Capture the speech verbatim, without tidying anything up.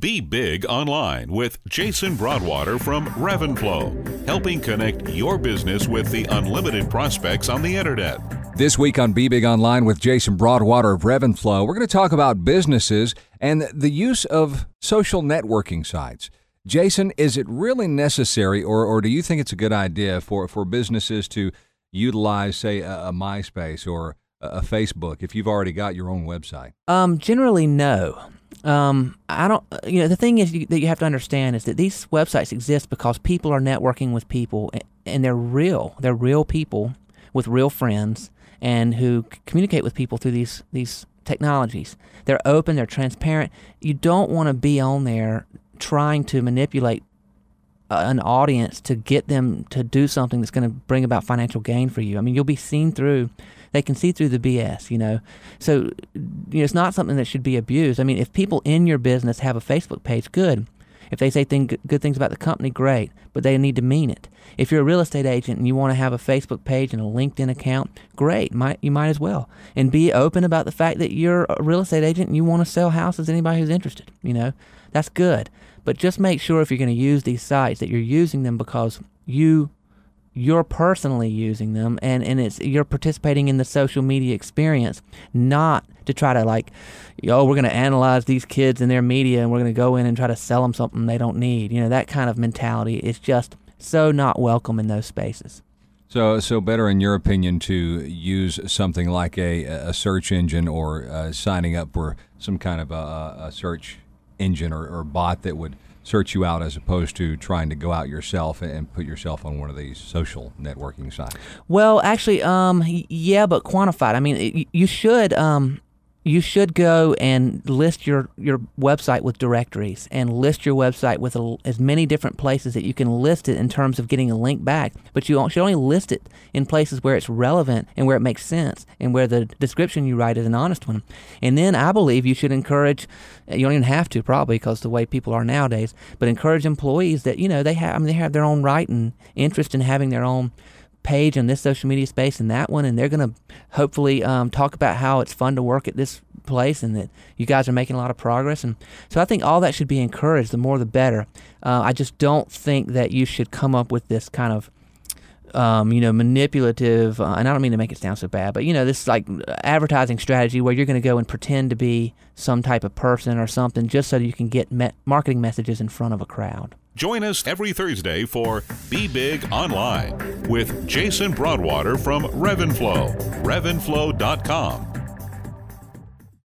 Be Big Online with Jason Broadwater from Revenflow, helping connect your business with the unlimited prospects on the internet. This week on Be Big Online with Jason Broadwater of Revenflow, we're going to talk about businesses and the use of social networking sites. Jason, is it really necessary, or, or do you think it's a good idea for, for businesses to utilize, say, a, a MySpace or a, a Facebook if you've already got your own website? Um, generally, no. Um, I don't, you know, the thing is you, that you have to understand is that these websites exist because people are networking with people, and, and they're real. They're real people with real friends and who c- communicate with people through these, these technologies. They're open, they're transparent. You don't want to be on there trying to manipulate uh, an audience to get them to do something that's going to bring about financial gain for you. I mean, you'll be seen through, they can see through the B S, you know. So, you know, it's not something that should be abused. I mean, if people in your business have a Facebook page, good. If they say thing, good things about the company, great, but they need to mean it. If you're a real estate agent and you want to have a Facebook page and a LinkedIn account, great, might, you might as well. And be open about the fact that you're a real estate agent and you want to sell houses to anybody who's interested, you know. That's good. But just make sure if you're going to use these sites that you're using them because you you're personally using them and, and it's you're participating in the social media experience, not to try to like, oh, we're going to analyze these kids and their media and we're going to go in and try to sell them something they don't need. You know, that kind of mentality is just so not welcome in those spaces. So, so better in your opinion to use something like a, a search engine or uh, signing up for some kind of a, a search engine or, or bot that would search you out as opposed to trying to go out yourself and put yourself on one of these social networking sites? Well, actually, um, yeah, but quantified. I mean, it, you should um, you should go and list your, your website with directories and list your website with a, as many different places that you can list it in terms of getting a link back. But you should only list it in places where it's relevant and where it makes sense and where the description you write is an honest one. And then I believe you should encourage, you don't even have to probably because the way people are nowadays, but encourage employees that, you know, they have, I mean, they have their own right and interest in having their own page in this social media space and that one, and they're going to hopefully um, talk about how it's fun to work at this place and that you guys are making a lot of progress. And so I think all that should be encouraged. The more the better. Uh, I just don't think that you should come up with this kind of Um, you know, manipulative, uh, and I don't mean to make it sound so bad, but, you know, this like advertising strategy where you're going to go and pretend to be some type of person or something just so you can get me- marketing messages in front of a crowd. Join us every Thursday for Be Big Online with Jason Broadwater from Revenflow, revenflow dot com.